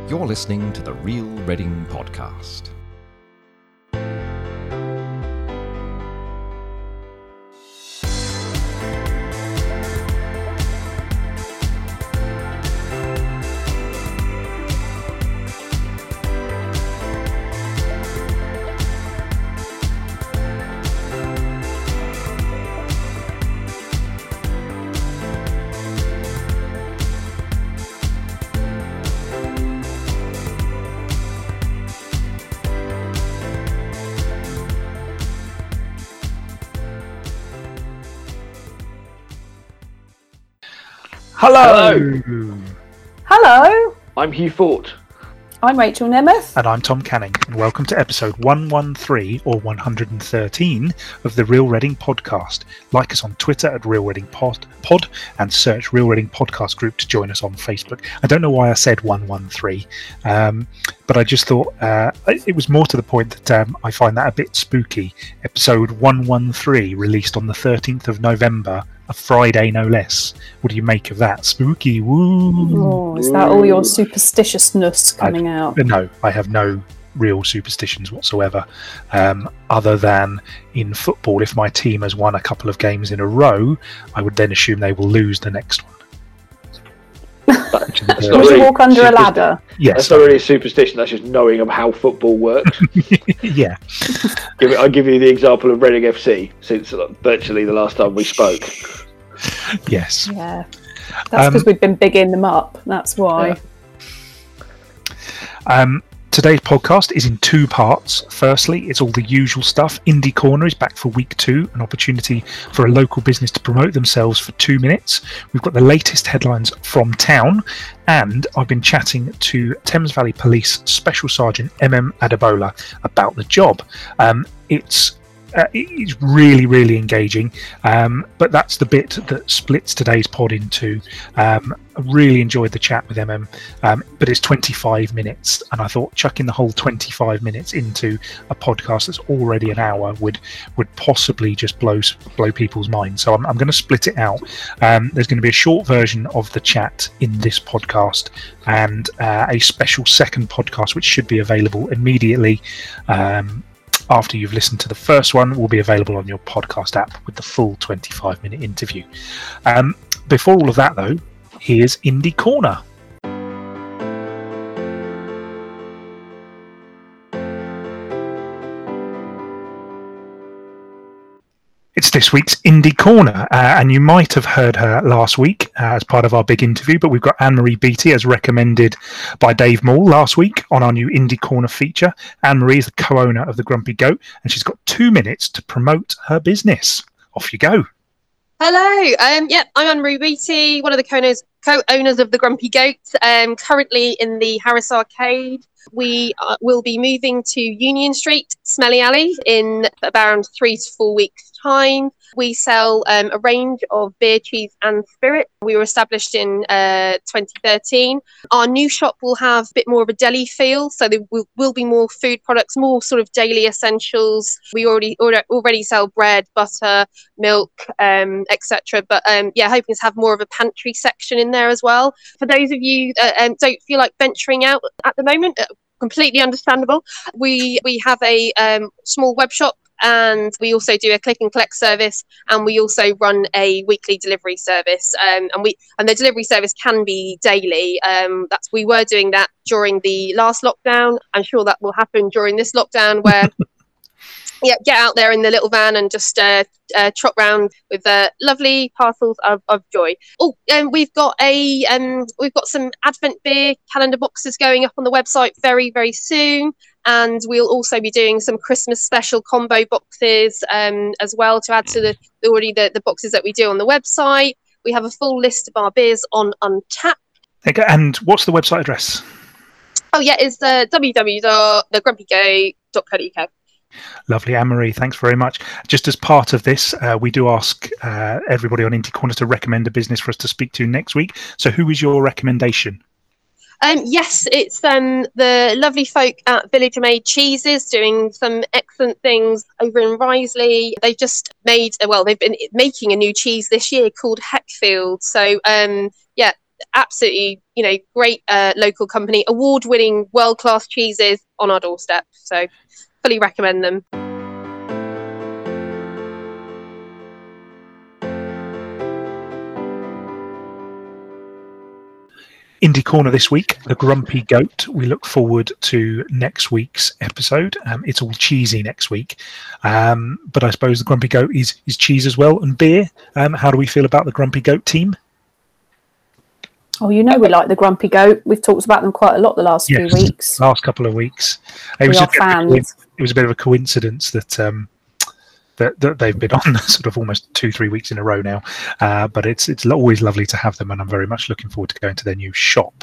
You're listening to the Real Reading Podcast. Hello. Hello. I'm Hugh Fort. I'm Rachel Nemeth. And I'm Tom Canning, and welcome to episode 113 or 113 of the Real Reading Podcast. Like us on Twitter at Real Reading Pod and search Real Reading Podcast Group to join us on Facebook. I don't know why I said 113, but I just thought it was more to the point that I find that a bit spooky. Episode 113 released on the 13th of November, a Friday no less. What do you make of that? Spooky, woo! Oh, is that all your superstitiousness coming out? No, I have no real superstitions whatsoever, other than in football, if my team has won a couple of games in a row, I would then assume they will lose the next one. That's Would you walk under a ladder? Yes, that's not really a superstition. That's just knowing of how football works. Yeah. I'll give you the example of Reading FC since virtually the last time we spoke. Yes. Yeah. That's because we've been bigging them up. That's why. Yeah. Today's podcast is in two parts. Firstly, it's all the usual stuff. Indie Corner is back for week 2, an opportunity for a local business to promote themselves for 2 minutes. We've got the latest headlines from town, and I've been chatting to Thames Valley Police Special Sergeant MM Adebola about the job. It's really, really engaging, but that's the bit that splits today's pod into. I really enjoyed the chat with MM, but it's 25 minutes, and I thought chucking the whole 25 minutes into a podcast that's already an hour would possibly just blow people's minds. So I'm going to split it out. There's going to be a short version of the chat in this podcast, and a special second podcast which should be available immediately after you've listened to the first one, will be available on your podcast app with the full 25-minute interview. Before all of that, though, here's Indie Corner. It's this week's Indie Corner, and you might have heard her last week as part of our big interview, but we've got Anne-Marie Beattie, as recommended by Dave Moore last week on our new Indie Corner feature. Anne-Marie is the co-owner of The Grumpy Goat, and she's got 2 minutes to promote her business. Off you go. Hello, I'm Anne-Marie Beattie, one of the co-owners of The Grumpy Goat, currently in the Harris Arcade. We will be moving to Union Street, Smelly Alley, in around 3 to 4 weeks' time. We sell a range of beer, cheese and spirit. We were established in 2013. Our new shop will have a bit more of a deli feel, so there will be more food products, more sort of daily essentials. We already sell bread, butter, milk, etc. But hoping to have more of a pantry section in there as well. For those of you that don't feel like venturing out at the moment, completely understandable. We have a small web shop, and we also do a click and collect service, and we also run a weekly delivery service. And the delivery service can be daily. We were doing that during the last lockdown. I'm sure that will happen during this lockdown, where get out there in the little van and just trot round with lovely parcels of joy. We've got some Advent beer calendar boxes going up on the website very, very soon. And we'll also be doing some Christmas special combo boxes as well to add to the boxes that we do on the website. We have a full list of our beers on Untappd. Okay, and what's the website address? It's www.thegrumpygoat.co.uk. Lovely, Anne-Marie, thanks very much. Just as part of this, we do ask everybody on Indie Corner to recommend a business for us to speak to next week. So who is your recommendation? Yes, it's the lovely folk at Villager Made Cheeses doing some excellent things over in Risley. They've just they've been making a new cheese this year called Heckfield. So absolutely, great local company, award-winning, world-class cheeses on our doorstep. So, fully recommend them. Indie Corner this week, The Grumpy Goat. We look forward to next week's episode. It's all cheesy next week. But I suppose The Grumpy Goat is cheese as well, and beer. How do we feel about the Grumpy Goat team? Oh, we like the Grumpy Goat. We've talked about them quite a lot the last few weeks. Last couple of weeks. We are fans. It was a bit of a coincidence that that they've been on sort of almost 2-3 weeks in a row now, but it's always lovely to have them, and I'm very much looking forward to going to their new shop.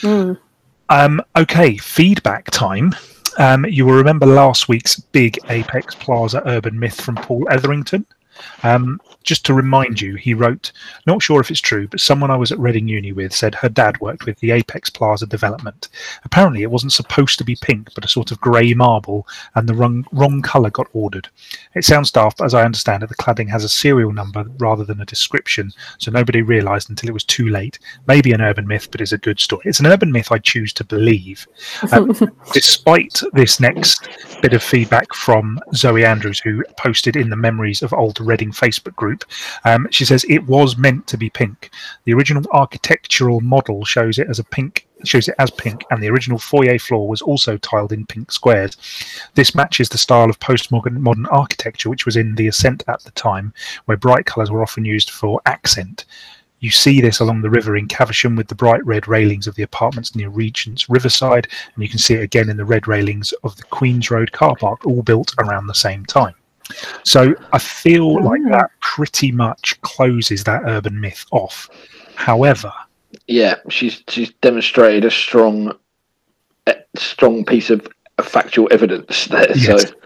Okay, feedback time. You will remember last week's big Apex Plaza urban myth from Paul Etherington. Just to remind you, he wrote, not sure if it's true, but someone I was at Reading Uni with said her dad worked with the Apex Plaza development. Apparently it wasn't supposed to be pink, but a sort of grey marble, and the wrong colour got ordered. It sounds daft, but as I understand it, the cladding has a serial number rather than a description, so nobody realised until it was too late. Maybe an urban myth, but it's a good story. It's an urban myth I choose to believe. Despite this next bit of feedback from Zoe Andrews, who posted in the Memories of Old Reading Facebook group, she says it was meant to be pink. The original architectural model shows it as pink, and the original foyer floor was also tiled in pink squares. This matches the style of postmodern architecture which was in the Ascent at the time, where bright colours were often used for accent. You see this along the river in Caversham with the bright red railings of the apartments near Regent's Riverside, and you can see it again in the red railings of the Queen's Road car park, all built around the same time. So I feel like that pretty much closes that urban myth off. However, yeah, she's demonstrated a strong piece of factual evidence there. Yes. So,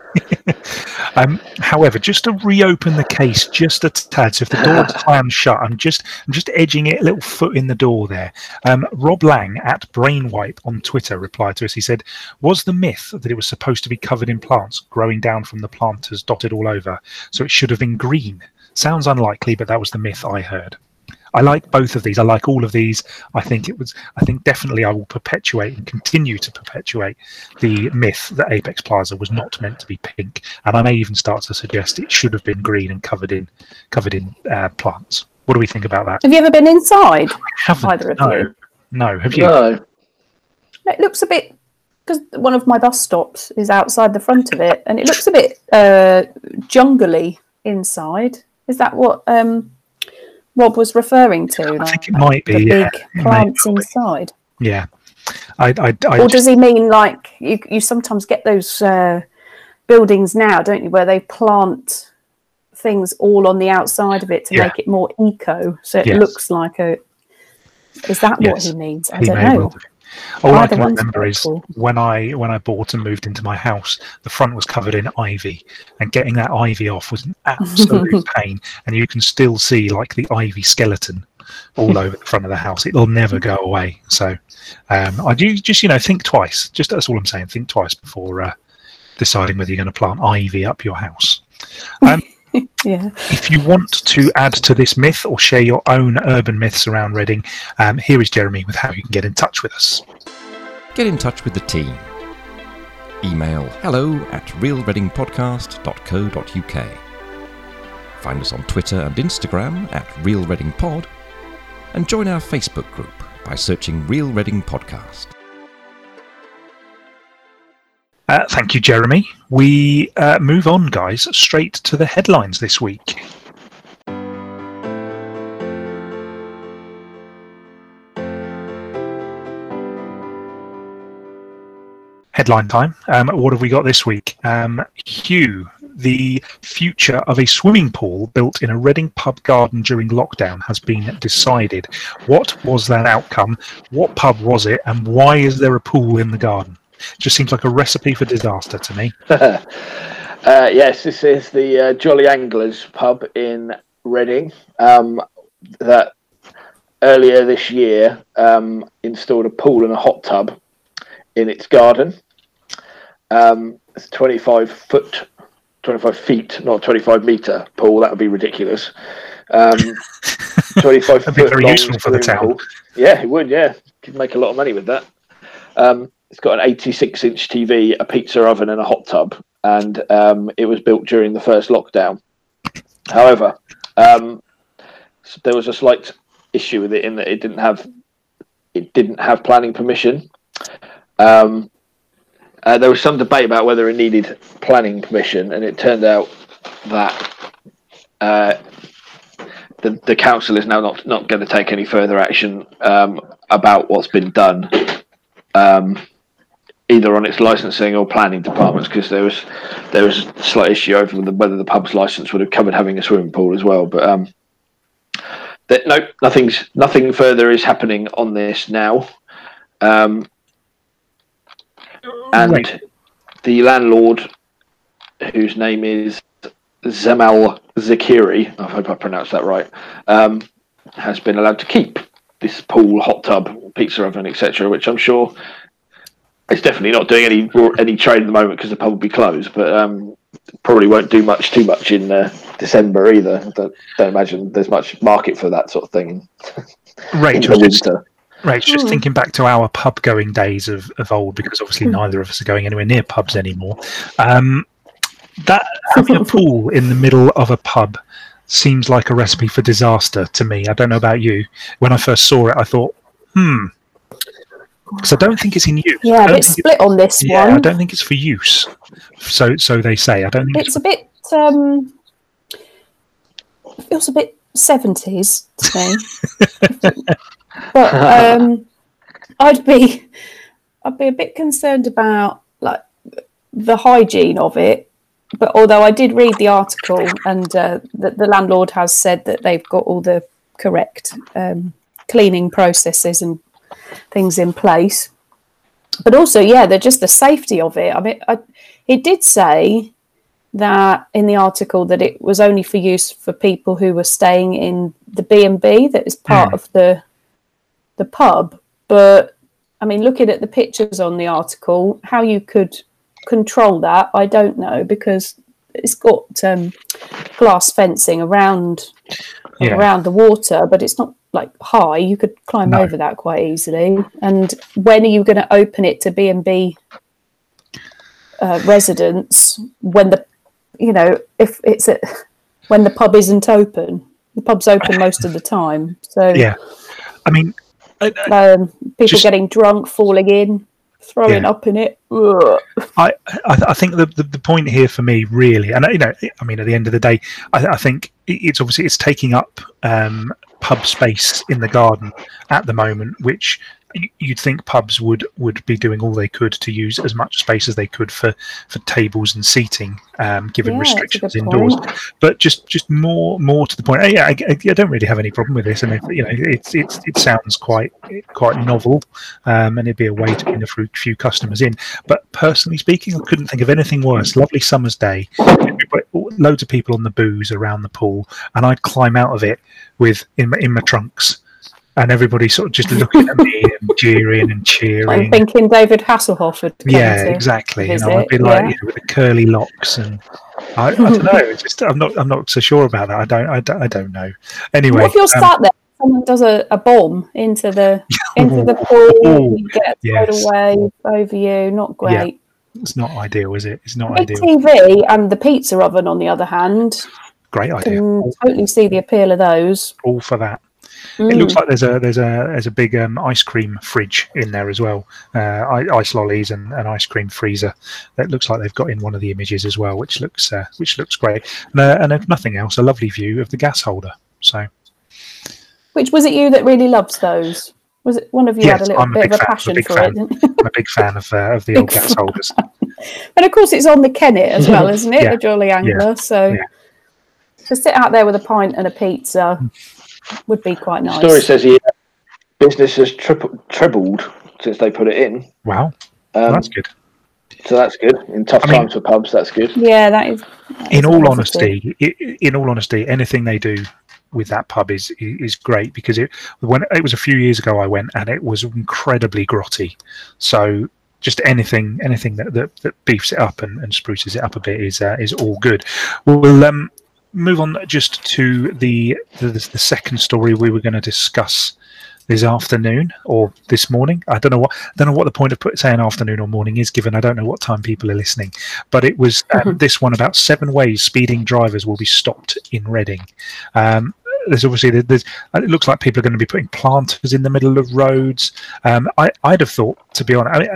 however, just to reopen the case just a tad, so if the door is slammed shut, I'm just edging it a little foot in the door there. Rob Lang at Brainwipe on Twitter replied to us. He said, was the myth that it was supposed to be covered in plants growing down from the planters dotted all over, so it should have been green? Sounds unlikely, but that was the myth I heard. I like both of these. I like all of these. I think definitely I will perpetuate and continue to perpetuate the myth that Apex Plaza was not meant to be pink, and I may even start to suggest it should have been green and covered in plants. What do we think about that? Have you ever been inside? I haven't. Either of you? No. Have you? no. It looks a bit, because one of my bus stops is outside the front of it, and it looks a bit jungly inside. Is that what Rob was referring to? I think it might be. The big plants inside. Yeah. Or does he mean like you sometimes get those buildings now, don't you, where they plant things all on the outside of it to make it more eco, so it looks like a. Is that what he means? I don't know. All I can remember is when I bought and moved into my house, the front was covered in ivy, and getting that ivy off was an absolute pain. And you can still see like the ivy skeleton all over the front of the house. It'll never go away. So I do just think twice. Just that's all I'm saying. Think twice before deciding whether you're going to plant ivy up your house. Yeah. If you want to add to this myth or share your own urban myths around Reading, here is Jeremy with how you can get in touch with us. Get in touch with the team. Email hello@realreadingpodcast.co.uk. Find us on Twitter and Instagram @realreadingpod, and join our Facebook group by searching Real Reading Podcast. Thank you, Jeremy. We move on, guys, straight to the headlines this week. Headline time. What have we got this week? Hugh, the future of a swimming pool built in a Reading pub garden during lockdown has been decided. What was that outcome? What pub was it? And why is there a pool in the garden? Just seems like a recipe for disaster to me. Yes, this is the Jolly Anglers pub in Reading that earlier this year installed a pool and a hot tub in its garden. It's 25 feet, not 25 metre pool. That would be ridiculous. 25 That'd be foot very long useful for the town. pool. Yeah, it would. Yeah, could make a lot of money with that. It's got an 86-inch TV, a pizza oven, and a hot tub, and it was built during the first lockdown. However, there was a slight issue with it in that it didn't have planning permission. There was some debate about whether it needed planning permission, and it turned out that the council is now not going to take any further action about what's been done, either on its licensing or planning departments, because there was a slight issue over whether the pub's license would have covered having a swimming pool as well. But nothing further is happening on this now. And the landlord, whose name is Zemal Zakiri, I hope I pronounced that right, has been allowed to keep this pool, hot tub, pizza oven, etc., which I'm sure it's definitely not doing any trade at the moment because the pub will be closed, but probably won't do too much in December either. I don't imagine there's much market for that sort of thing in the winter. Just thinking back to our pub going days of old, because obviously neither of us are going anywhere near pubs anymore. That having a pool in the middle of a pub seems like a recipe for disaster to me. I don't know about you. When I first saw it, I thought, because I don't think it's in use. Yeah, a bit split on this one. Yeah, I don't think it's for use. So they say. I don't think it's a bit. It feels a bit 70s to me. But I'd be a bit concerned about like the hygiene of it. But although I did read the article, and the landlord has said that they've got all the correct cleaning processes and things in place, but also, they're just the safety of it. I mean, it did say that in the article that it was only for use for people who were staying in the B&B that is part of the pub. But I mean, looking at the pictures on the article, how you could control that, I don't know, because it's got glass fencing around the water, but it's not like high. You could climb over that quite easily. And when are you going to open it to B&B residents when if it's when the pub isn't open? The pub's open most of the time, so I mean, people getting drunk, falling in, throwing up in it. I think the point here for me really, and I mean, at the end of the day, I think it's taking up pub space in the garden at the moment, which you'd think pubs would be doing all they could to use as much space as they could for tables and seating, given restrictions indoors. But just more to the point. I don't really have any problem with this, and it sounds quite novel, and it'd be a way to bring a few customers in. But personally speaking, I couldn't think of anything worse. Lovely summer's day, loads of people on the booze around the pool, and I'd climb out of it in my trunks. And everybody sort of just looking at me and jeering and cheering. I'm thinking David Hasselhoff would come exactly. I'd be like, with the curly locks, and I don't know. It's just I'm not so sure about that. I don't know. Anyway, what if you're sat there, someone does a bomb into the pool, you get thrown away over you? Not great. Yeah. It's not ideal, is it? It's not ideal. TV and the pizza oven, on the other hand, great idea. Can totally see the appeal of those. All for that. It looks like there's a big ice cream fridge in there as well, ice lollies and an ice cream freezer. That looks like they've got in one of the images as well, which looks great. And if nothing else, a lovely view of the gas holder. So, which was it you that really loves those? Was it one of you had a little bit of a passion for it? I'm a big fan of the old gas holders. And of course, it's on the Kennet as well, isn't it? The Jolly Angler. So to sit out there with a pint and a pizza would be quite nice. The story says business has trebled since they put it in. Wow, that's good. So that's good. In tough times for pubs, that's good. Yeah, that is. In all honesty, anything they do with that pub is great, because when it was a few years ago I went, and it was incredibly grotty. So just anything that beefs it up and spruces it up a bit is all good. move on just to the second story we were going to discuss this afternoon or this morning. I don't know what the point of saying afternoon or morning is, given I don't know what time people are listening. But it was this one about 7 ways speeding drivers will be stopped in Reading. There's obviously it looks like people are going to be putting planters in the middle of roads. I'd have thought, to be honest,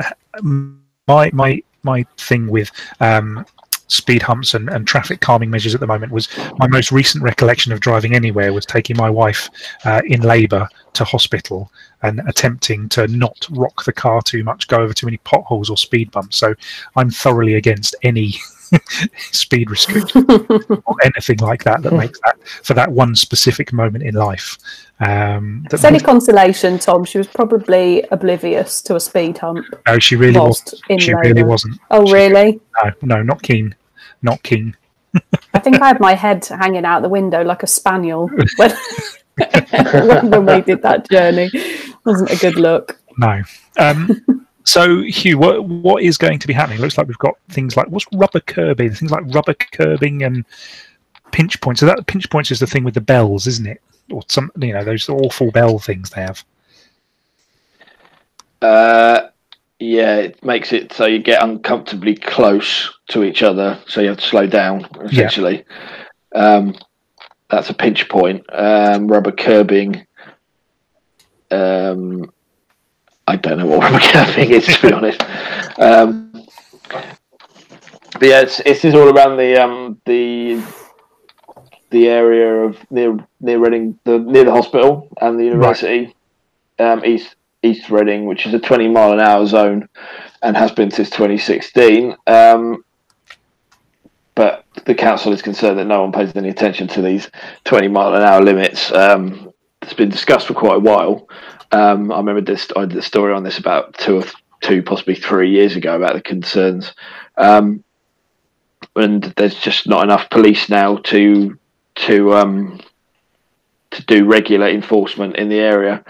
my thing with speed humps and traffic calming measures at the moment was my most recent recollection of driving anywhere was taking my wife in labour to hospital and attempting to not rock the car too much, go over too many potholes or speed bumps. So I'm thoroughly against any speed restriction or anything like that makes that for that one specific moment in life. It's any consolation, Tom. She was probably oblivious to a speed hump. No, she really wasn't. She really wasn't. Oh, really? No, not keen. Not keen. I think I had my head hanging out the window like a spaniel when we did that journey. Wasn't a good look. No. So, Hugh, what is going to be happening? It looks like we've got things like, what's rubber curbing? Things like rubber curbing and pinch points. So that pinch points is the thing with the bells, isn't it? Or some, those awful bell things they have. Yeah, it makes it so you get uncomfortably close to each other, so you have to slow down, essentially. Yeah. That's a pinch point. Rubber curbing. I don't know what rubber curbing is, to be honest. But yeah, it's all around the area of near Reading, near the hospital and the university, right. East Reading, which is a 20-mile-an-hour zone and has been since 2016. But the council is concerned that no one pays any attention to these 20-mile-an-hour limits. It's been discussed for quite a while. I remember I did a story on this about two, possibly 3 years ago about the concerns. And there's just not enough police now to do regular enforcement in the area.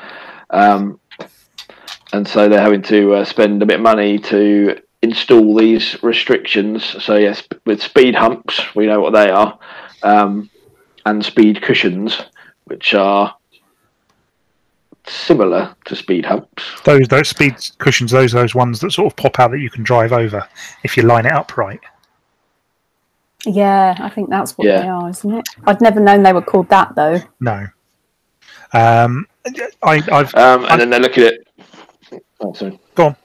And so they're having to spend a bit of money to install these restrictions. So yes, with speed humps, we know what they are, and speed cushions, which are similar to speed humps. Those speed cushions, those ones that sort of pop out that you can drive over if you line it up right. Yeah, I think that's what they are, isn't it? I'd never known they were called that, though. No. And then they're looking at. Oh, sorry. Go on.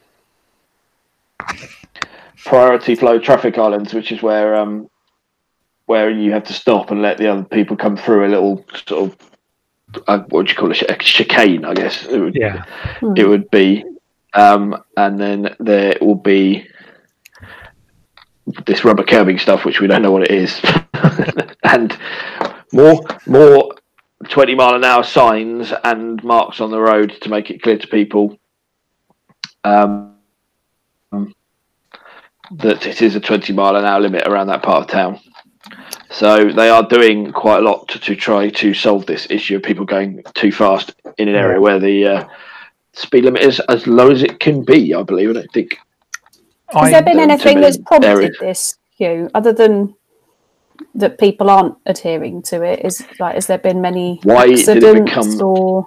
Priority flow traffic islands, which is where you have to stop and let the other people come through a little sort of what would you call it? A chicane, I guess. It would be, and then there will be this rubber curbing stuff, which we don't know what it is, and more 20-mile-an-hour signs and marks on the road to make it clear to people that it is a 20-mile-an-hour limit around that part of town. So they are doing quite a lot to try to solve this issue of people going too fast in an area where the speed limit is as low as it can be, I believe. I don't think. Has there been anything that's prompted this, Hugh, other than that people aren't adhering to it? Has there been many accidents or?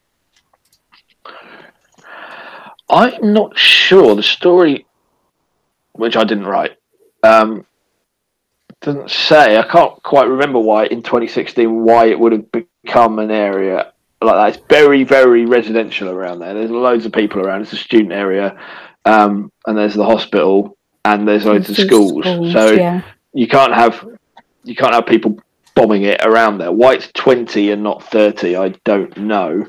I'm not sure. The story, which I didn't write, doesn't say. I can't quite remember why in 2016 why it would have become an area like that. It's very, very residential around there. There's loads of people around. It's a student area, and there's the hospital, and there's loads of schools. So you can't have people bombing it around there. Why it's 20 and not 30, I don't know.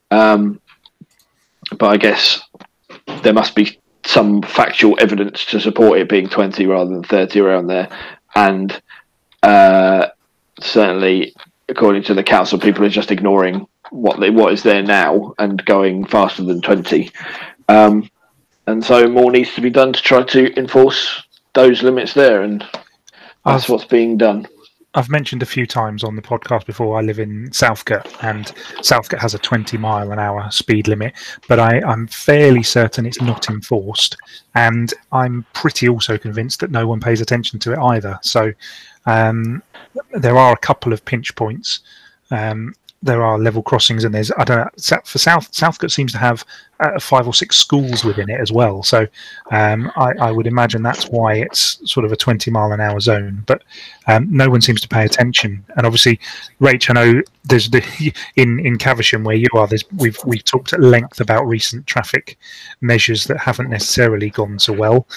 But I guess there must be some factual evidence to support it being 20 rather than 30 around there. And certainly, according to the council, people are just ignoring what is there now and going faster than 20. And so more needs to be done to try to enforce those limits there, and that's what's being done. I've mentioned a few times on the podcast before, I live in Southcote, and Southcote has a 20-mile-an-hour speed limit, but I'm fairly certain it's not enforced, and I'm pretty also convinced that no one pays attention to it either. So there are a couple of pinch points. There are level crossings, and there's, I don't know, for Southcote seems to have 5 or 6 schools within it as well. So I would imagine that's why it's sort of a 20-mile-an-hour zone. But no one seems to pay attention. And obviously, Rach, I know there's in Caversham where you are. We've talked at length about recent traffic measures that haven't necessarily gone so well.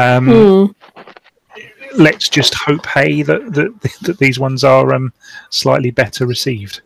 Let's just hope, hey, that these ones are slightly better received.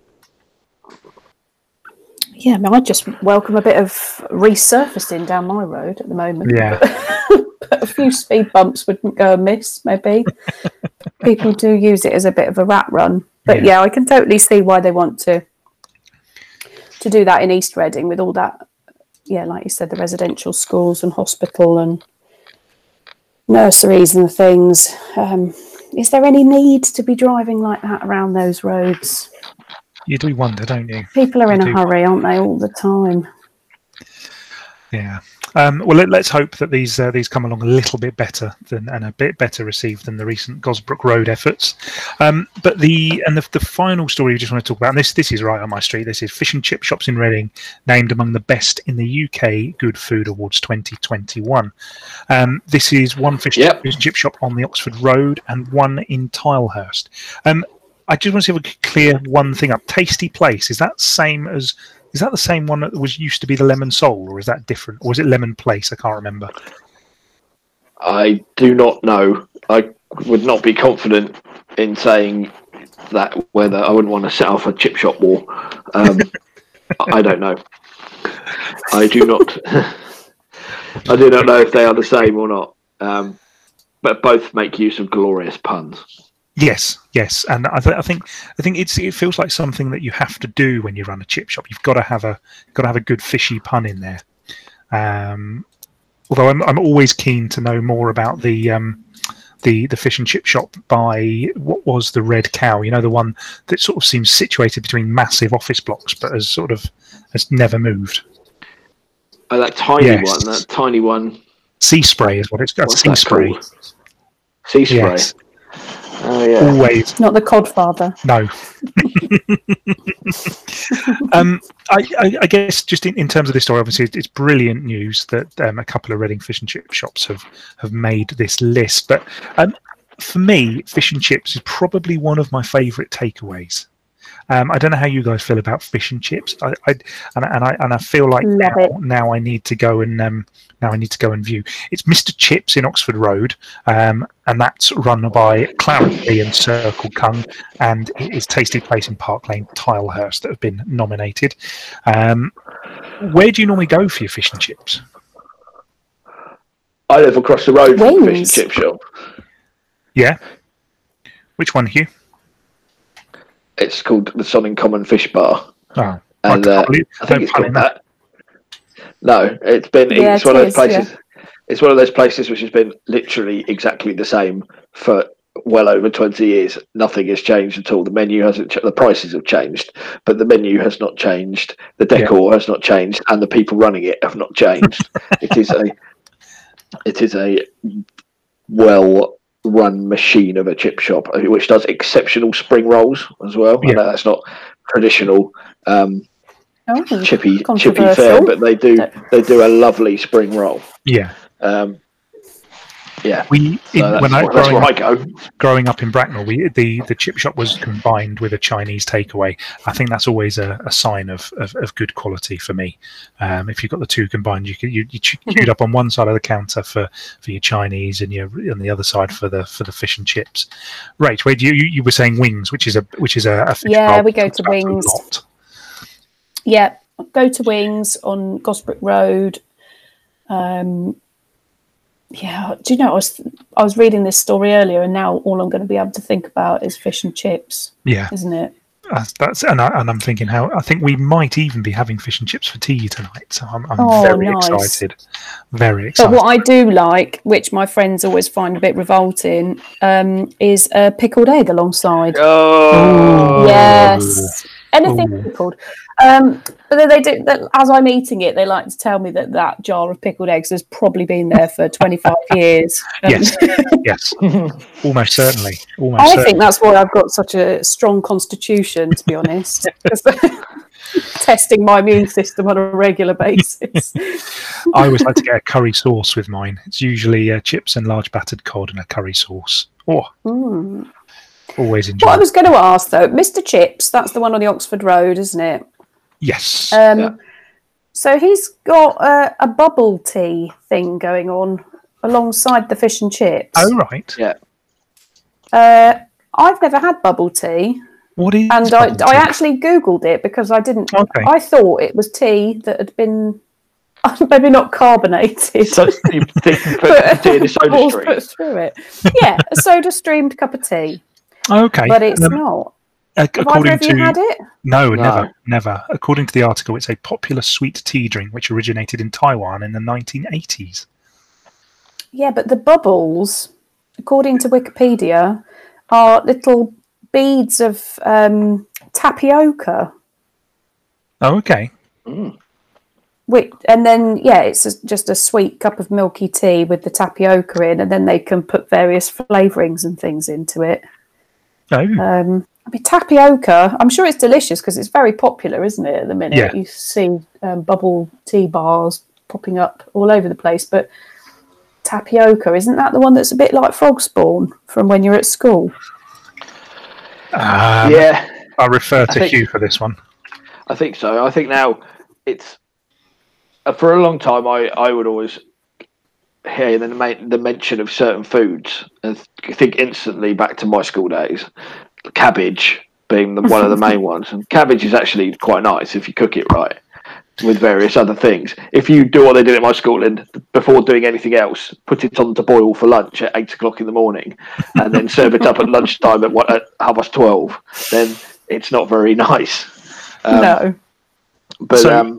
Yeah, I mean, I just welcome a bit of resurfacing down my road at the moment. Yeah. But a few speed bumps wouldn't go amiss, maybe. People do use it as a bit of a rat run. But yeah, I can totally see why they want to do that in East Reading with all that, like you said, the residential schools and hospital and nurseries and things. Is there any need to be driving like that around those roads? You do wonder, don't you? People are in a hurry, aren't they, all the time? Yeah. Well, let's hope that these come along a little bit better and a bit better received than the recent Gosbrook Road efforts. But the final story we just want to talk about, and this is right on my street. This is Fish and Chip Shops in Reading named among the best in the UK Good Food Awards 2021. This is one fish and chip shop on the Oxford Road and one in Tilehurst. I just want to see if we could clear one thing up. Tasty Place, is that the same one that was used to be the Lemon Soul, or is that different? Or is it Lemon Place? I can't remember. I do not know. I would not be confident in saying that, whether I wouldn't want to set off a chip shop war. I don't know. I do not. I do not know if they are the same or not. But both make use of glorious puns. Yes, and I think it feels like something that you have to do when you run a chip shop. You've got to have a good fishy pun in there. Although I'm always keen to know more about the fish and chip shop by what was the Red Cow. You know, the one that sort of seems situated between massive office blocks, but has never moved. Oh, that tiny one. Sea Spray is what it's got. Sea Spray. Sea Spray. Yes. Oh, yeah. Always. Not the Codfather. No. I guess just in terms of this story, obviously it's brilliant news that a couple of Reading fish and chip shops have made this list. But for me, fish and chips is probably one of my favourite takeaways. I don't know how you guys feel about fish and chips. I feel like now I need to go and view. It's Mr. Chips in Oxford Road, and that's run by Clarence Lee and Circle Kung, and it is Tasty Place in Park Lane, Tilehurst, that have been nominated. Where do you normally go for your fish and chips? I live across the road from the fish and chip shop. Yeah. Which one, Hugh? It's called the Son in Common Fish Bar. Oh, and I think it's called that. No, it's one of those places. Yeah. It's one of those places which has been literally exactly the same for well over 20 years. Nothing has changed at all. The menu hasn't. The prices have changed, but the menu has not changed. The decor has not changed, and the people running it have not changed. It is a well-run machine of a chip shop, which does exceptional spring rolls as well. Yeah. I know that's not traditional chippy fare, but they do a lovely spring roll. Yeah. Yeah. That's where I go. Growing up in Bracknell, the chip shop was combined with a Chinese takeaway. I think that's always a sign of good quality for me. If you've got the two combined, you queued up on one side of the counter for your Chinese, and you're on the other side for the fish and chips. Right, wait, you were saying Wings, which is a fish roll. We go to Wings. Yeah, go to Wings on Gosbrook Road. Yeah, do you know, I was reading this story earlier, and now all I'm going to be able to think about is fish and chips. Yeah, isn't it? I'm thinking how I think we might even be having fish and chips for tea tonight. So I'm very excited. Very excited. But what I do like, which my friends always find a bit revolting, is a pickled egg alongside. Oh, yes, anything pickled. But then they do. As I'm eating it, they like to tell me that jar of pickled eggs has probably been there for 25 years. Yes, yes, almost certainly. I think that's why I've got such a strong constitution, to be honest. Testing my immune system on a regular basis. I always like to get a curry sauce with mine. It's usually chips and large battered cod and a curry sauce. Always enjoy. What I was going to ask though, Mr. Chips, that's the one on the Oxford Road, isn't it? Yes. So he's got a bubble tea thing going on alongside the fish and chips. Oh right. Yeah. I've never had bubble tea. What is? And I actually Googled it because I didn't. Okay. I thought it was tea that had been maybe not carbonated. So you think you put tea in a soda stream? Put through it. Yeah, a soda streamed cup of tea. Okay. But it's not. Have either of you had it? No, never. According to the article, it's a popular sweet tea drink which originated in Taiwan in the 1980s. Yeah, but the bubbles, according to Wikipedia, are little beads of tapioca. Oh, okay. And then, it's just a sweet cup of milky tea with the tapioca in, and then they can put various flavourings and things into it. Oh. Tapioca, I'm sure it's delicious because it's very popular, isn't it, at the minute? Yeah. You see bubble tea bars popping up all over the place, but tapioca, isn't that the one that's a bit like frog spawn from when you're at school? Yeah. I refer to Hugh for this one. I think so. I think now it's... for a long time, I would always hear the mention of certain foods and think instantly back to my school days. Cabbage being one of the main ones. And cabbage is actually quite nice if you cook it right with various other things. If you do what they did at my school and before doing anything else, put it on to boil for lunch at 8 o'clock in the morning and then serve it up at lunchtime at 12:30, then it's not very nice. No. But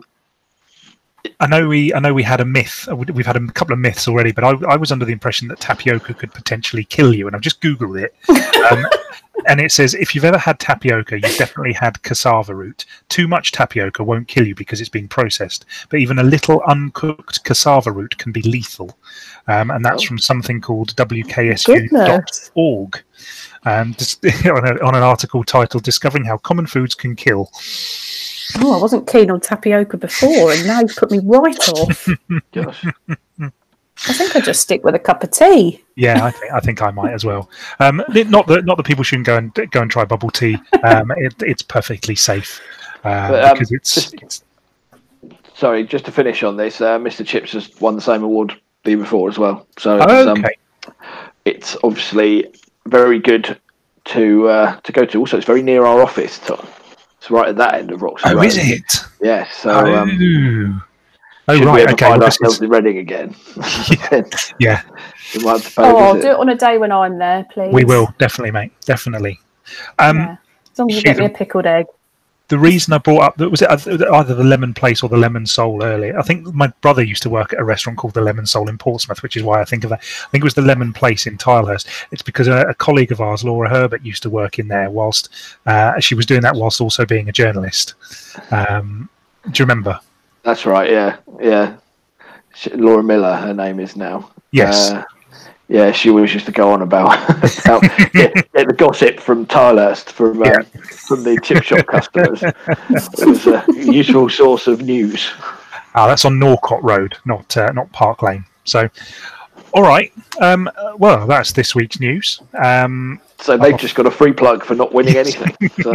I know we had a myth. We've had a couple of myths already, but I was under the impression that tapioca could potentially kill you, and I've just Googled it. And it says, if you've ever had tapioca, you've definitely had cassava root. Too much tapioca won't kill you because it's being processed, but even a little uncooked cassava root can be lethal. And that's from something called WKSU.org. On an article titled "Discovering How Common Foods Can Kill." Oh, I wasn't keen on tapioca before, and now you've put me right off. gosh. I think I'll just stick with a cup of tea. Yeah, I think I might as well. Not that people shouldn't go and try bubble tea. It's perfectly safe because it's. Sorry, just to finish on this, Mr. Chips has won the same award the year before as well. So it's obviously very good to go to. Also, it's very near our office, Tom. It's right at that end of Roxley Road. Is it? Yeah. So. Should we ever find ourselves in Reading again? Yeah. We might have to pay I'll do it on a day when I'm there, please. We will, definitely, mate. Definitely. As long as you get me a pickled egg. The reason I brought up was it either the Lemon Place or the Lemon Soul earlier. I think my brother used to work at a restaurant called the Lemon Soul in Portsmouth, which is why I think of that. I think it was the Lemon Place in Tilehurst. It's because a colleague of ours, Laura Herbert, used to work in there whilst she was doing that whilst also being a journalist. Do you remember? That's right, yeah. Laura Miller, her name is now. Yes. She always used to go on about get the gossip from Tilehurst, from the chip shop customers. It was a useful source of news. That's on Norcott Road, not Park Lane. So, all right. Well, that's this week's news. So they've just got a free plug for not winning anything. So.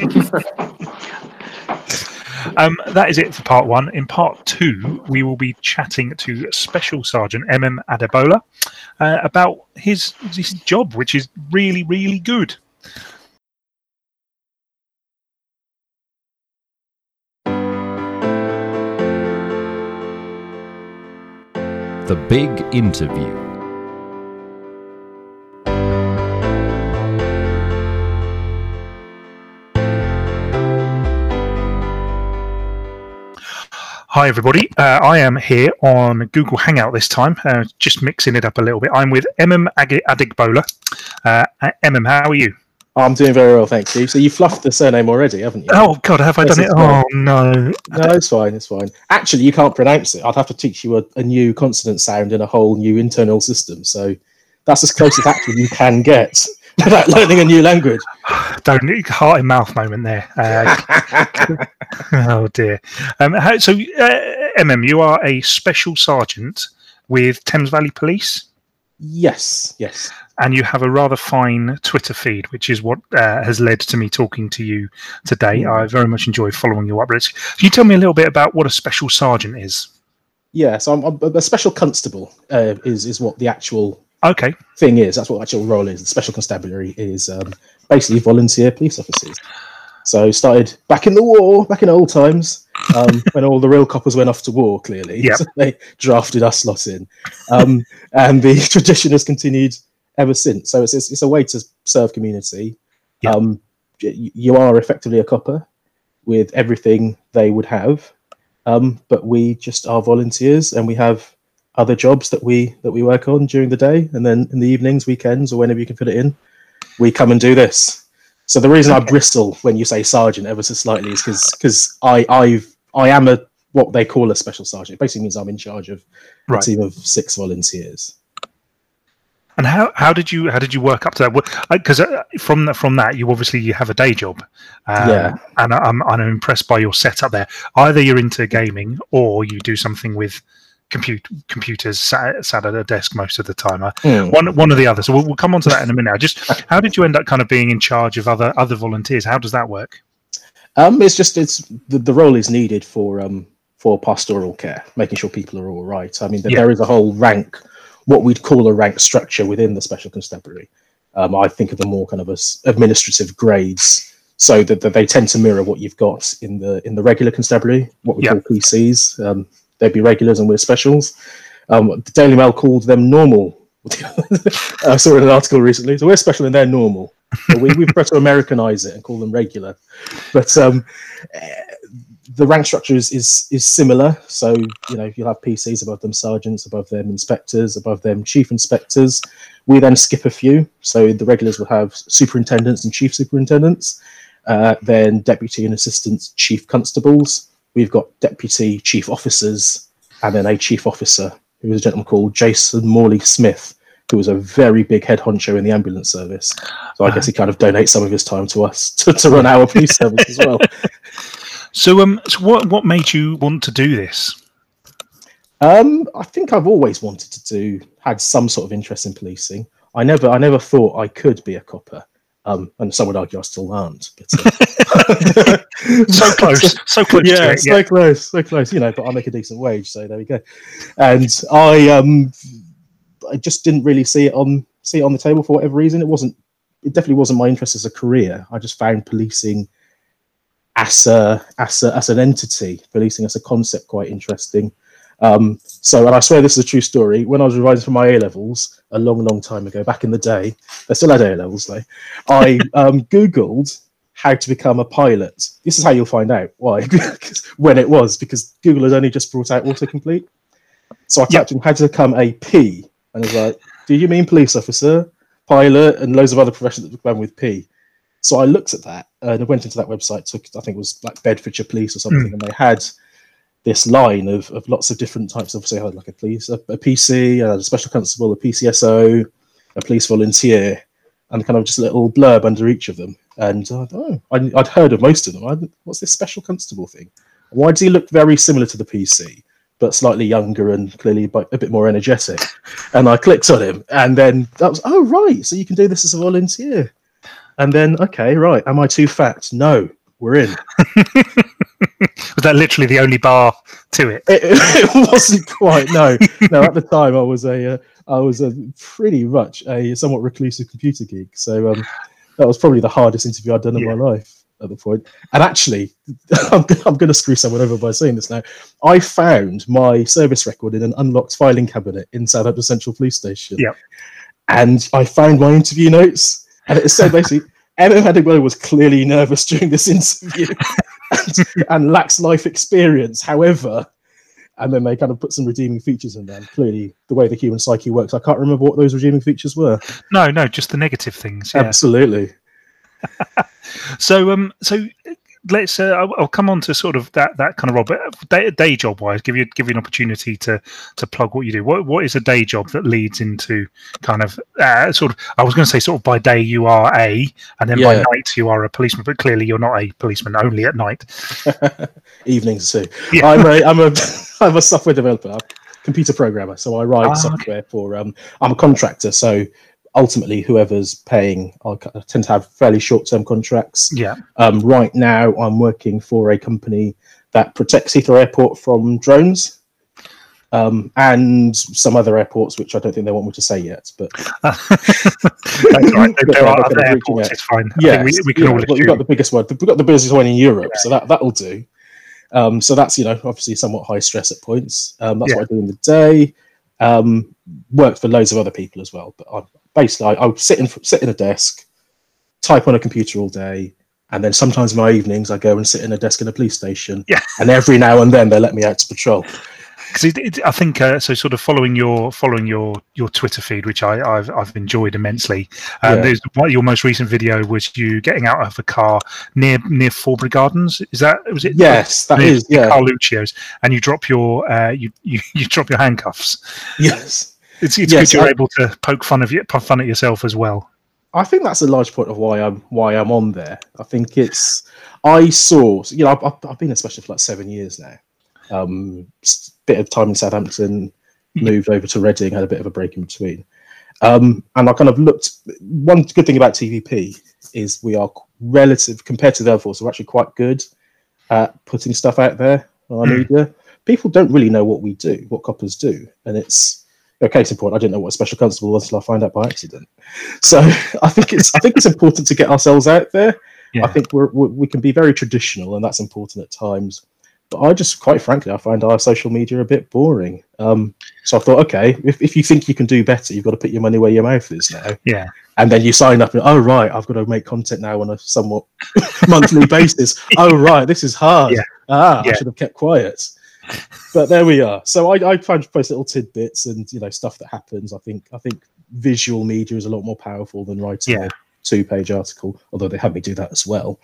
That is it for part one. In part two, we will be chatting to Special Sergeant MM Adebola about his job, which is really, really good. The Big Interview. Hi, everybody. I am here on Google Hangout this time, just mixing it up a little bit. I'm with Adegbola. How are you? I'm doing very well, thank you. So you fluffed the surname already, haven't you? Oh, God, have I done it? Oh, no. No, it's fine, it's fine. Actually, you can't pronounce it. I'd have to teach you a new consonant sound in a whole new internal system. So that's as close as actually you can get without learning a new language. Don't need heart in mouth moment there. Oh, dear. You are a special sergeant with Thames Valley Police? Yes. And you have a rather fine Twitter feed, which is what has led to me talking to you today. I very much enjoy following your updates. Can you tell me a little bit about what a special sergeant is? Yeah, so I'm a special constable is what the actual thing is. That's what the actual role is. The special constabulary is basically volunteer police officers. So started back in the war, back in old times, when all the real coppers went off to war, clearly. Yep. So they drafted us lot in. And the tradition has continued ever since. So it's a way to serve community. Yep. You are effectively a copper with everything they would have. But we just are volunteers, and we have other jobs that we work on during the day. And then in the evenings, weekends, or whenever you can fit it in, we come and do this. So the reason I bristle when you say sergeant ever so slightly is because I am what they call a special sergeant. It basically means I'm in charge of a team of 6 volunteers. And how did you work up to that? Because from that you have a day job, and I'm impressed by your setup there. Either you're into gaming or you do something with computers sat at a desk most of the time. One or the other. So we'll come on to that in a minute. Just how did you end up kind of being in charge of other volunteers? How does that work? It's the role is needed for pastoral care, making sure people are all right. I mean, there is a whole rank, what we'd call a rank structure within the special constabulary. I think of them more kind of as administrative grades, so that they tend to mirror what you've got in the regular constabulary, what we call PCs. They'd be regulars and we're specials. The Daily Mail called them normal. I saw in an article recently. So we're special and they're normal. So we've got to Americanize it and call them regular. But the rank structure is similar. So, you'll have PCs above them, sergeants above them, inspectors above them, chief inspectors. We then skip a few. So the regulars will have superintendents and chief superintendents, then deputy and assistant chief constables. We've got deputy chief officers, and then a chief officer, who was a gentleman called Jason Morley Smith, who was a very big head honcho in the ambulance service. So I guess he kind of donates some of his time to us to run our police service as well. So what made you want to do this? I think I've always had some sort of interest in policing. I never thought I could be a copper. And some would argue I still aren't. But, so close. So close. Yeah, so close. But I make a decent wage, so there we go. And I just didn't really see it on the table for whatever reason. It definitely wasn't my interest as a career. I just found policing as an entity, policing as a concept, quite interesting. And I swear this is a true story. When I was revising for my A-levels a long time ago, back in the day, they still had A-levels though, I Googled how to become a pilot. This is how you'll find out why. When it was, because Google had only just brought out autocomplete. So I typed in how to become a P, and I was like, do you mean police officer, pilot, and loads of other professions that began with P? So I looked at that and I went into that website, I think it was like Bedfordshire Police or something, and they had this line of lots of different types. Obviously, I had like a PC, a special constable, a PCSO, a police volunteer, and kind of just a little blurb under each of them. And I'd heard of most of them. What's this special constable thing? Why does he look very similar to the PC, but slightly younger and clearly a bit more energetic? And I clicked on him, and then that was, oh, right, so you can do this as a volunteer. And then, okay, right, am I too fat? No, we're in. Was that literally the only bar to it? It wasn't quite. No. At the time, I was pretty much a somewhat reclusive computer geek. So that was probably the hardest interview I'd done in my life at the point. And actually, I'm going to screw someone over by saying this now. I found my service record in an unlocked filing cabinet in Southampton Central Police Station. Yeah. And I found my interview notes, and it said basically, Adegbola was clearly nervous during this interview. And lacks life experience. However, And then they kind of put some redeeming features in there. And clearly, the way the human psyche works, I can't remember what those redeeming features were. No, just the negative things. Yeah. Absolutely. So let's. I'll come on to sort of that kind of role, but day job wise, give you an opportunity to plug what you do. What is a day job that leads into kind of sort of? I was going to say sort of by day you are and then by night you are a policeman, but clearly you're not a policeman. Only at night. Evenings too. Yeah. I'm a software developer, I'm a computer programmer, so I write software for. I'm a contractor, so. Ultimately, whoever's paying, I tend to have fairly short-term contracts. Yeah. Right now, I'm working for a company that protects Heathrow Airport from drones, and some other airports, which I don't think they want me to say yet. But that's right. There are other airports. It's fine. Yeah, we can all. We've got the biggest one. We've got the busiest one in Europe, so that'll do. So that's obviously somewhat high stress at points. That's what I do in the day. Work for loads of other people as well, but I sit in a desk, type on a computer all day, and then sometimes in my evenings I go and sit in a desk in a police station. Yeah. And every now and then they let me out to patrol. Because I think so. Sort of following your Twitter feed, which I've enjoyed immensely. Your most recent video was you getting out of a car near Forbury Gardens. Was it? Yes, that is. Yeah. Carluccio's, and you drop your you drop your handcuffs. Yes. It's good you're able to poke fun at yourself as well. I think that's a large point of why I'm on there. I think I saw, I've been a specialist for like 7 years now. Bit of time in Southampton, moved over to Reading, had a bit of a break in between. And I kind of looked. One good thing about TVP is we are relative compared to the other forces. We're actually quite good at putting stuff out there on our media. People don't really know what we do, what coppers do, and it's. Case in point, I didn't know what a special constable was until I find out by accident. So I think it's important to get ourselves out there. Yeah. I think we can be very traditional, and that's important at times. But I just, quite frankly, I find our social media a bit boring. So I thought, okay, if you think you can do better, you've got to put your money where your mouth is now. Yeah. And then you sign up and, oh, right, I've got to make content now on a somewhat monthly basis. Oh, right, this is hard. Yeah. I should have kept quiet. But there we are. So I try to post little tidbits and stuff that happens. I think visual media is a lot more powerful than writing a 2-page article, although they have me do that as well.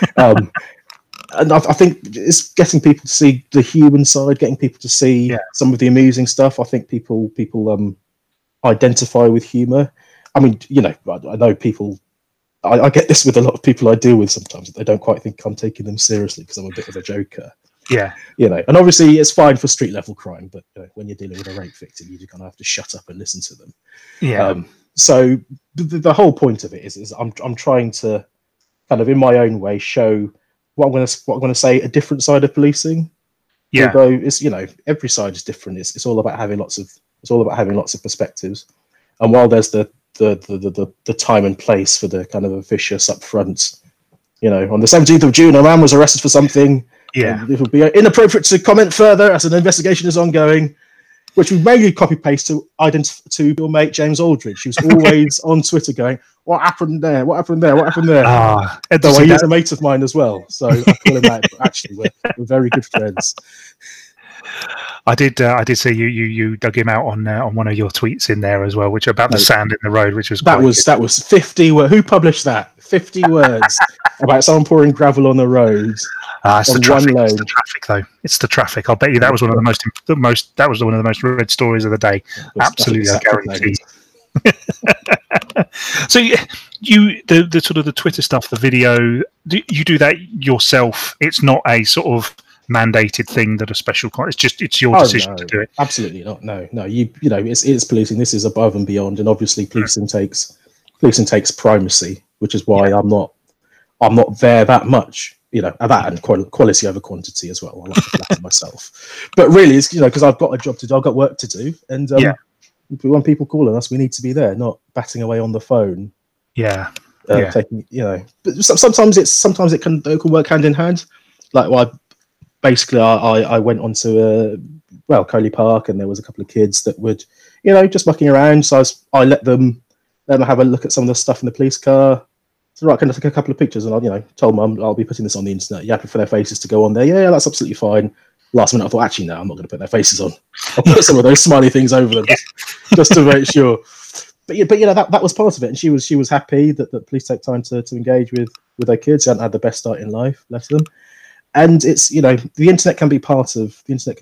And I think it's getting people to see the human side, getting people to see some of the amusing stuff. I think people identify with humour. I mean, I know people. I get this with a lot of people I deal with sometimes. They don't quite think I'm taking them seriously because I'm a bit of a joker. Yeah. And obviously it's fine for street level crime, but when you're dealing with a rape victim, you kind of have to shut up and listen to them. Yeah. So the whole point of it is I'm trying to kind of in my own way show what I'm going to say a different side of policing. Yeah. Although it's every side is different. It's all about having lots of perspectives. And while there's the time and place for the kind of officious up front, on the 17th of June, a man was arrested for something. Yeah, it would be inappropriate to comment further as an investigation is ongoing, which we mainly copy paste to your mate James Aldridge. She was always on Twitter going, "What happened there? What happened there? What happened there?" So he's a mate of mine as well. So I call him out. Actually, we're very good friends. I did see you dug him out on one of your tweets in there as well, which about the sand in the road, which was that was 50 words. Who published that? 50 words about someone pouring gravel on the road. It's the traffic. It's the traffic, though. It's the traffic. I'll bet you that was one of the most. That was one of the most read stories of the day. Absolutely, I guarantee. So the sort of the Twitter stuff, the video. You do that yourself. It's not a sort of mandated thing that a special. It's your decision to do it. Absolutely not. No. It's policing. This is above and beyond, and obviously policing takes primacy, which is why I'm not there that much. That and quality over quantity as well. I like to flatter myself, but really, it's because I've got a job to do. I've got work to do, and when people call us, we need to be there, not batting away on the phone. Taking but sometimes it can work hand in hand. Like I went onto Coley Park, and there was a couple of kids that would just mucking around. So I let them have a look at some of the stuff in the police car. So right, can I take a couple of pictures? And I told them I'll be putting this on the internet. You happy for their faces to go on there? Yeah, that's absolutely fine. last minute I thought, actually, no, I'm not going to put their faces on. I'll put some of those smiley things over them just to make sure. But that was part of it, and she was happy that police take time to engage with their kids. They hadn't had the best start in life, bless them. And it's the internet can be part of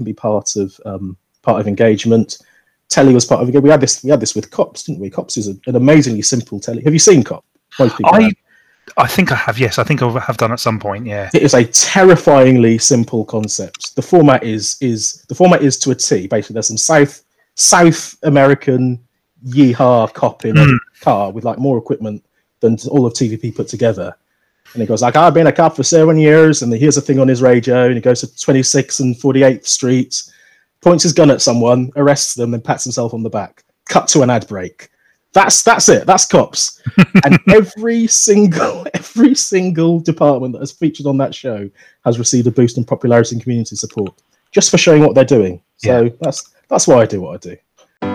engagement. Telly was part of it. We had this with Cops, didn't we? Cops is an amazingly simple telly. Have you seen Cops? Most people have. I think I have. Yes, I think I have done at some point. Yeah, it is a terrifyingly simple concept. The format is to a T. Basically, there's some South American yeehaw cop in a car with like more equipment than all of TVP put together, and he goes like, "I've been a cop for 7 years," and here's a thing on his radio, and he goes to 26th and 48th Streets, points his gun at someone, arrests them, then pats himself on the back. Cut to an ad break. That's it. That's Cops. And every single department that has featured on that show has received a boost in popularity and community support just for showing what they're doing. So that's why I do what I do.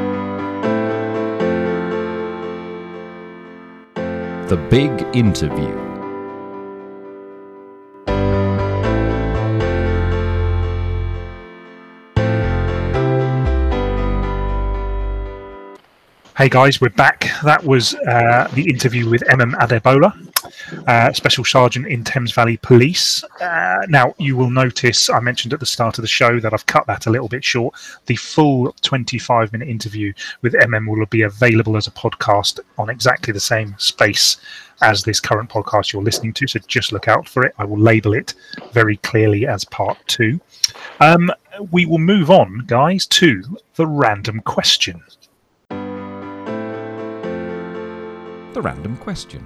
The Big Interview. Hey guys, we're back. That was the interview with Adebola, Special Sergeant in Thames Valley Police. Now, you will notice I mentioned at the start of the show that I've cut that a little bit short. The full 25-minute interview with will be available as a podcast on exactly the same space as this current podcast you're listening to, so just look out for it. I will label it very clearly as part 2. We will move on, guys, to the random question. The random question.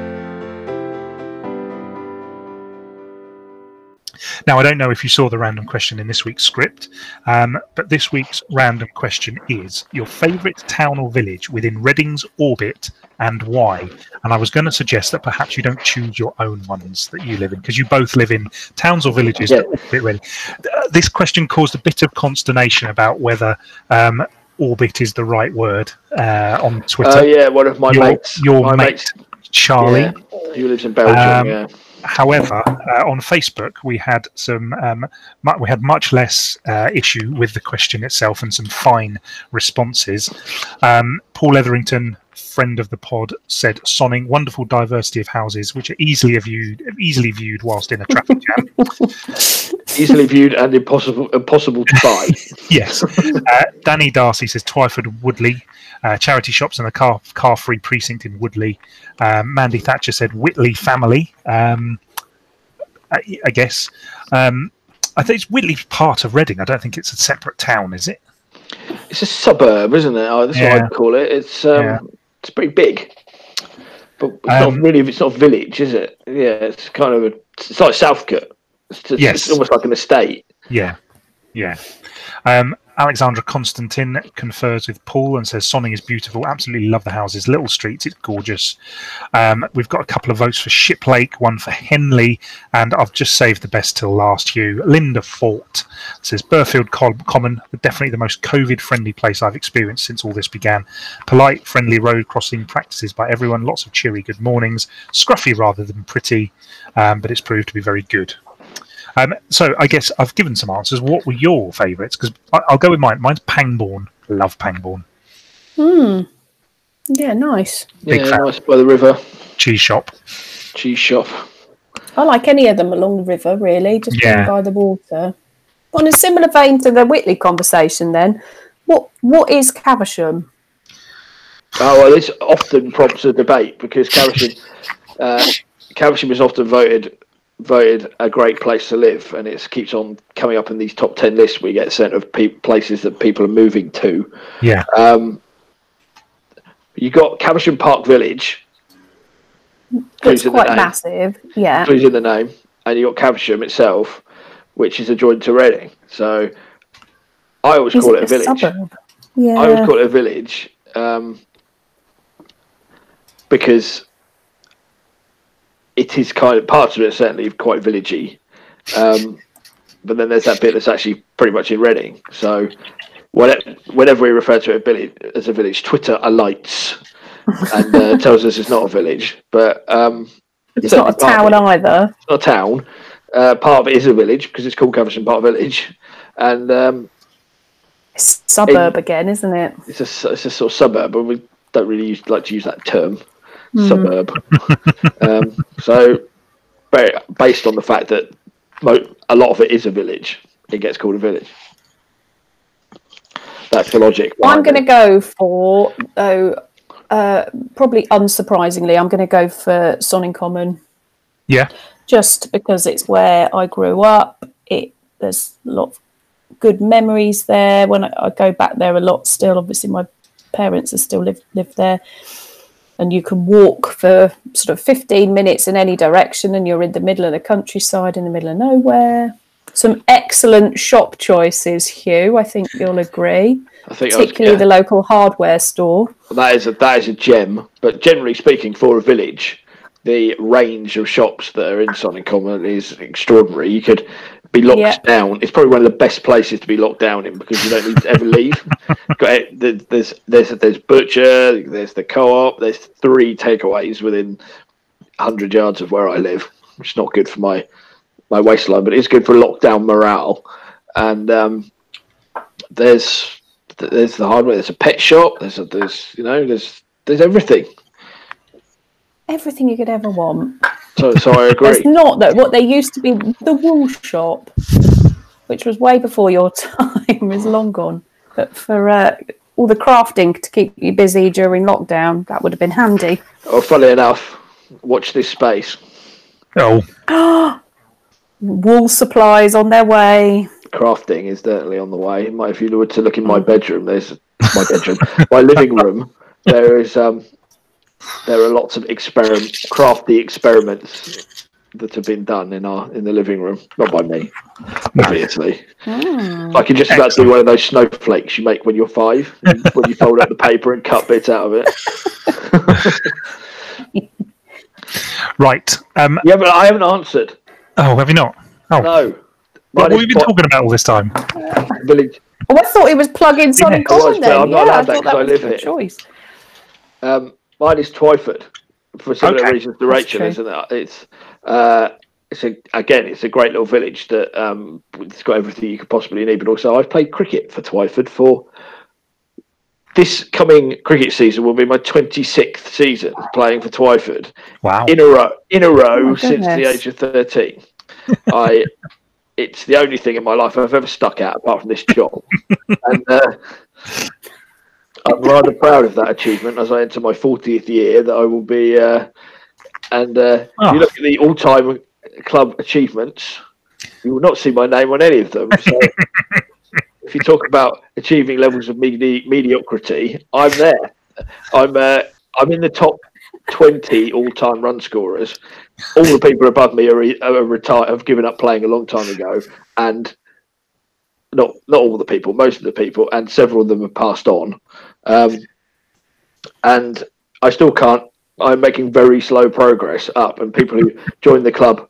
Now, I don't know if you saw the random question in this week's script, but this week's random question is your favourite town or village within Reading's orbit and why? And I was going to suggest that perhaps you don't choose your own ones that you live in, because you both live in towns or villages that orbit Reading. This question caused a bit of consternation about whether orbit is the right word on Twitter. One of my mates. Your mate, Charlie. Yeah, who lives in Belgium, However, on Facebook, we had much less issue with the question itself and some fine responses. Paul Etherington, friend of the pod, said, "Sonning, wonderful diversity of houses, which are easily viewed whilst in a traffic jam." Easily viewed and impossible to buy. Yes. Danny Darcy says Twyford Woodley. Charity shops and a car-free precinct in Woodley. Mandy Thatcher said Whitley family. I guess. I think it's Whitley's part of Reading. I don't think it's a separate town, is it? It's a suburb, isn't it? Oh, that's what I'd call it. It's pretty big, but it's not really. It's not a village, is it? Yeah, it's kind of it's like Southcote. It's almost like an estate. Yeah. Alexandra Constantin confers with Paul and says Sonning is beautiful. Absolutely love the houses. Little streets, it's gorgeous. We've got a couple of votes for Shiplake, one for Henley, and I've just saved the best till last, Hugh. Linda Fort says Burfield Common, definitely the most COVID-friendly place I've experienced since all this began. Polite, friendly road crossing practices by everyone. Lots of cheery good mornings. Scruffy rather than pretty, but it's proved to be very good. So I guess I've given some answers. What were your favourites? Because I'll go with mine. Mine's Pangbourne. Love Pangbourne. Yeah, nice. Nice by the river. Cheese shop. I like any of them along the river, really, just being by the water. On a similar vein to the Whitley conversation, then, what is Caversham? Oh, well, this often prompts a debate because Caversham is often voted a great place to live, and it keeps on coming up in these top 10 lists we get sent of places that people are moving to. Yeah. You got Caversham Park Village. It's quite massive. Yeah. Who's in the name, and you got Caversham itself, which is adjoined to Reading. So I always call it a village. Suburb? Yeah. I always call it a village because it is kind of, parts of it are certainly quite villagey, but then there's that bit that's actually pretty much in Reading. So whenever we refer to it as a village, Twitter alights and tells us it's not a village. But it's not a town either. It's not a town. Part of it is a village because it's called Caversham Park Village, and it's suburb again, isn't it? It's a sort of suburb, but we don't really like to use that term, suburb. So, based on the fact that a lot of it is a village, it gets called a village. That's the logic. I'm going to go for, probably unsurprisingly, I'm going to go for Sonning Common. Yeah. Just because it's where I grew up. There's a lot of good memories there. When I go back there a lot still, obviously my parents are still live there. And you can walk for sort of 15 minutes in any direction and you're in the middle of the countryside, in the middle of nowhere. Some excellent shop choices, Hugh. I think you'll agree. Particularly the local hardware store. That is a gem. But generally speaking, for a village, the range of shops that are in Sonning Common is extraordinary. You could be locked down. It's probably one of the best places to be locked down in because you don't need to ever leave. There's butcher, there's the co-op, there's 3 takeaways within 100 yards of where I live, which is not good for my waistline, but it's good for lockdown morale. And there's the hardware. There's a pet shop. There's everything. Everything you could ever want. So I agree. It's not that what they used to be the wool shop, which was way before your time, is long gone. But for all the crafting to keep you busy during lockdown, that would have been handy. Oh, funnily enough, watch this space. Oh. Wool supplies on their way. Crafting is certainly on the way. If you were to look in my bedroom, my living room. There are lots of crafty experiments that have been done in the living room, not by me, obviously. I can just about do one of those snowflakes you make when you're 5, when you fold out the paper and cut bits out of it. Right. Yeah, but I haven't answered. Oh, have you not? Oh no. What have you been talking about all this time? Village. Oh, I thought he was plugging Sonning Common then. I'm not allowed that because I live here. Choice. Mine is Twyford for similar reasons to Rachel, isn't it? It's a great little village that it's got everything you could possibly need. But also, I've played cricket for Twyford for this coming cricket season. Will be my 26th season playing for Twyford. Wow! In a row since the age of 13. It's the only thing in my life I've ever stuck at apart from this job, and I'm rather proud of that achievement as I enter my 40th year that I will be. If you look at the all-time club achievements, you will not see my name on any of them. So if you talk about achieving levels of mediocrity, I'm there. I'm in the top 20 all-time run scorers. All the people above me are retired, have given up playing a long time ago, and not all the people, most of the people, and several of them have passed on. And I still can't. I'm making very slow progress up, and people who joined the club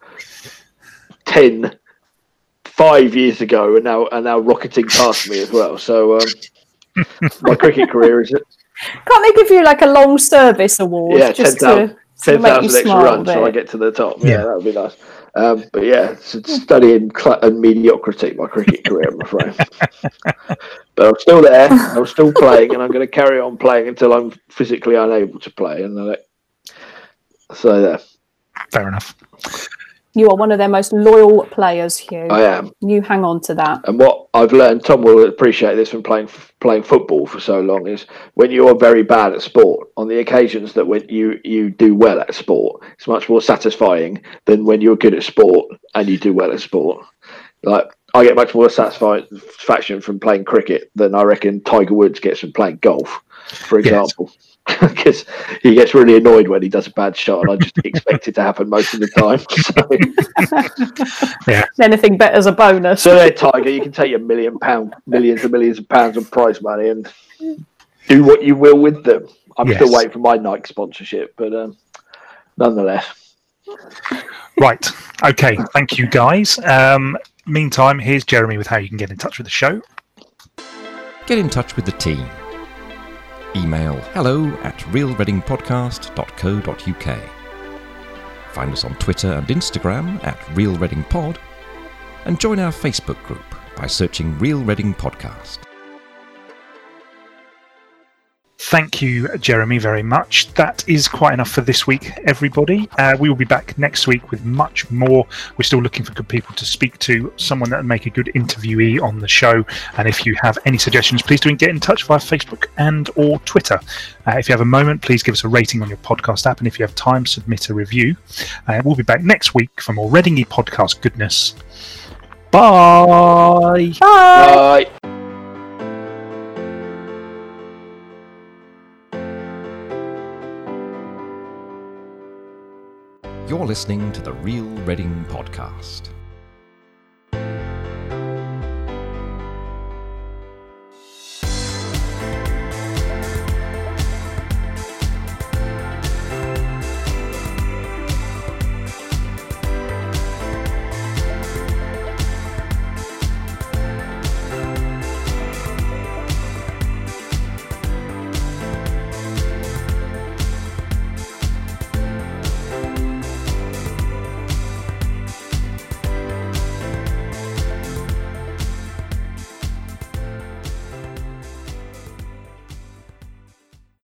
5 years ago are now rocketing past me as well. So my cricket career is. Can't they give you like a long service award? Yeah, just 10,000 extra runs so I get to the top. Yeah, that would be nice. But yeah, studying and mediocrity, my cricket career, I'm afraid. But I'm still there. I'm still playing, and I'm going to carry on playing until I'm physically unable to play. And so there. Fair enough. You are one of their most loyal players, Hugh. I am. You hang on to that. And what I've learned, Tom will appreciate this from playing football for so long, is when you are very bad at sport, on the occasions that when you do well at sport, it's much more satisfying than when you're good at sport and you do well at sport. Like, I get much more satisfaction from playing cricket than I reckon Tiger Woods gets from playing golf, for example. Yes. Because he gets really annoyed when he does a bad shot, and I just expect it to happen most of the time. So. Yeah. Anything better as a bonus. So there, Tiger, you can take your millions and millions of pounds of prize money and do what you will with them. I'm still waiting for my Nike sponsorship, but nonetheless. Right. Okay. Thank you, guys. Meantime, here's Jeremy with how you can get in touch with the show. Get in touch with the team. Email hello@realreadingpodcast.co.uk. Find us on Twitter and Instagram at Real Reading Pod, and join our Facebook group by searching Real Reading Podcast. Thank you, Jeremy, very much. That is quite enough for this week, everybody. We will be back next week with much more. We're still looking for good people to speak to, someone that would make a good interviewee on the show. And if you have any suggestions, please do get in touch via Facebook and or Twitter. If you have a moment, please give us a rating on your podcast app. And if you have time, submit a review. We'll be back next week for more Readingy podcast goodness. Bye. Bye. You're listening to the Real Reading Podcast.